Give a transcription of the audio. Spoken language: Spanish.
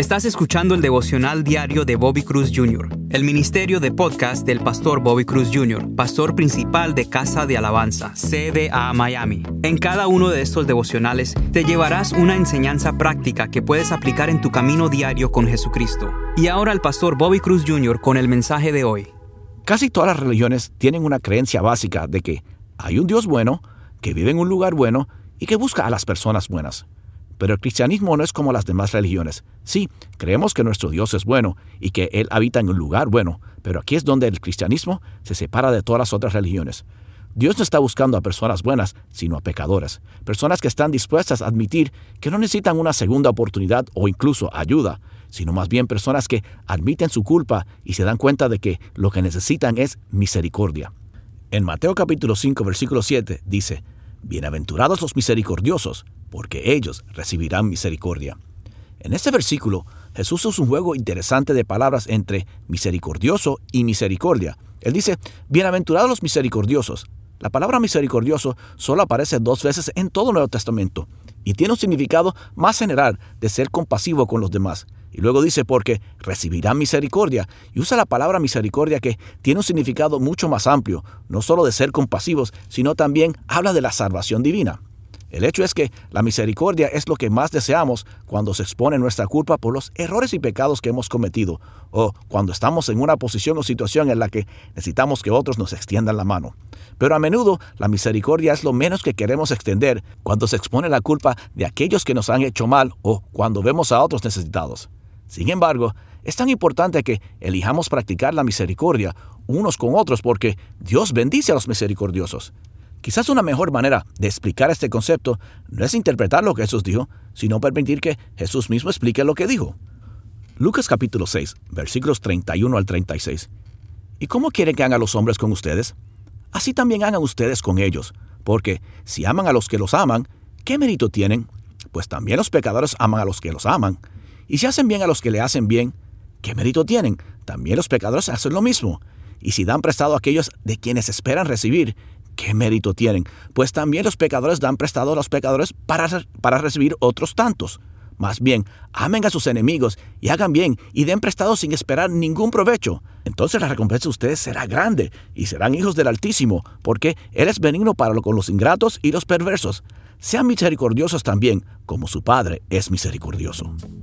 Estás escuchando el devocional diario de Bobby Cruz Jr., el ministerio de podcast del pastor Bobby Cruz Jr., pastor principal de Casa de Alabanza, CDA Miami. En cada uno de estos devocionales te llevarás una enseñanza práctica que puedes aplicar en tu camino diario con Jesucristo. Y ahora el pastor Bobby Cruz Jr. con el mensaje de hoy. Casi todas las religiones tienen una creencia básica de que hay un Dios bueno, que vive en un lugar bueno y que busca a las personas buenas. Pero el cristianismo no es como las demás religiones. Sí, creemos que nuestro Dios es bueno y que Él habita en un lugar bueno, pero aquí es donde el cristianismo se separa de todas las otras religiones. Dios no está buscando a personas buenas, sino a pecadores, personas que están dispuestas a admitir que no necesitan una segunda oportunidad o incluso ayuda, sino más bien personas que admiten su culpa y se dan cuenta de que lo que necesitan es misericordia. En Mateo capítulo 5, versículo 7 dice: «Bienaventurados los misericordiosos, porque ellos recibirán misericordia». En este versículo, Jesús usa un juego interesante de palabras entre misericordioso y misericordia. Él dice, bienaventurados los misericordiosos. La palabra misericordioso solo aparece 2 veces en todo el Nuevo Testamento y tiene un significado más general de ser compasivo con los demás. Y luego dice, porque recibirán misericordia, y usa la palabra misericordia que tiene un significado mucho más amplio, no solo de ser compasivos, sino también habla de la salvación divina. El hecho es que la misericordia es lo que más deseamos cuando se expone nuestra culpa por los errores y pecados que hemos cometido, o cuando estamos en una posición o situación en la que necesitamos que otros nos extiendan la mano. Pero a menudo la misericordia es lo menos que queremos extender cuando se expone la culpa de aquellos que nos han hecho mal o cuando vemos a otros necesitados. Sin embargo, es tan importante que elijamos practicar la misericordia unos con otros porque Dios bendice a los misericordiosos. Quizás una mejor manera de explicar este concepto no es interpretar lo que Jesús dijo, sino permitir que Jesús mismo explique lo que dijo. Lucas capítulo 6, versículos 31 al 36. ¿Y cómo quieren que hagan los hombres con ustedes? Así también hagan ustedes con ellos, porque si aman a los que los aman, ¿qué mérito tienen? Pues también los pecadores aman a los que los aman. Y si hacen bien a los que le hacen bien, ¿qué mérito tienen? También los pecadores hacen lo mismo. Y si dan prestado a aquellos de quienes esperan recibir, ¿qué mérito tienen? Pues también los pecadores dan prestado a los pecadores para recibir otros tantos. Más bien, amen a sus enemigos y hagan bien y den prestado sin esperar ningún provecho. Entonces la recompensa de ustedes será grande y serán hijos del Altísimo, porque Él es benigno con los ingratos y los perversos. Sean misericordiosos también, como su Padre es misericordioso.